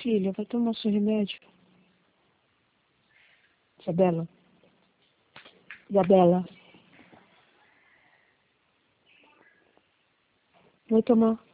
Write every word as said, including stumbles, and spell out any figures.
Filha, vai tomar seu remédio. Isabela. Isabela. Vai tomar.